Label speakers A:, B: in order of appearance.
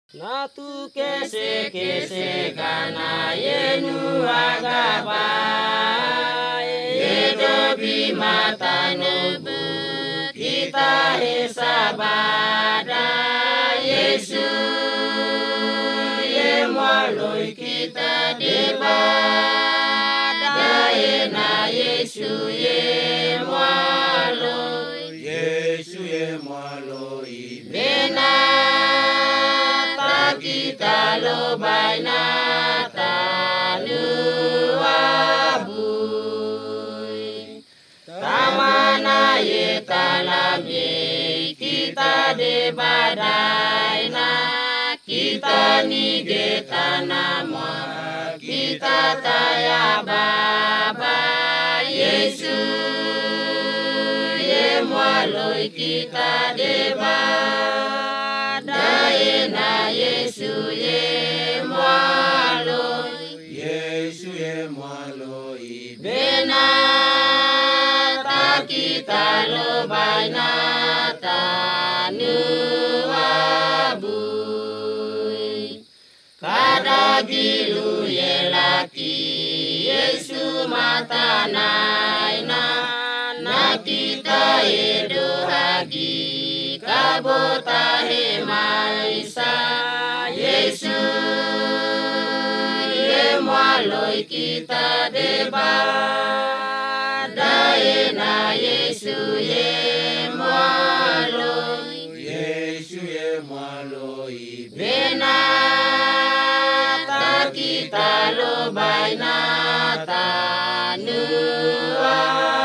A: Natu kese kese kana yenu agaba yedobi mata nubu kita hesabada Yesu ye mwaloi kita debada na Yesu ye mwaloi bena kita lo baina tanu abui tamana ye talam ye kita de badaina kita ni ge tanama kita taya baba Yesu ye mwaloi kita de na Yesu ye mwaloi bena ta kita lo baina tanu abui kada gilu ye laki Yesu mata naina na kita edo hagi kabota he maisa Yesu ye mwaloi kita debada na Yesu ye mwaloi bena ta kita lo baina tanu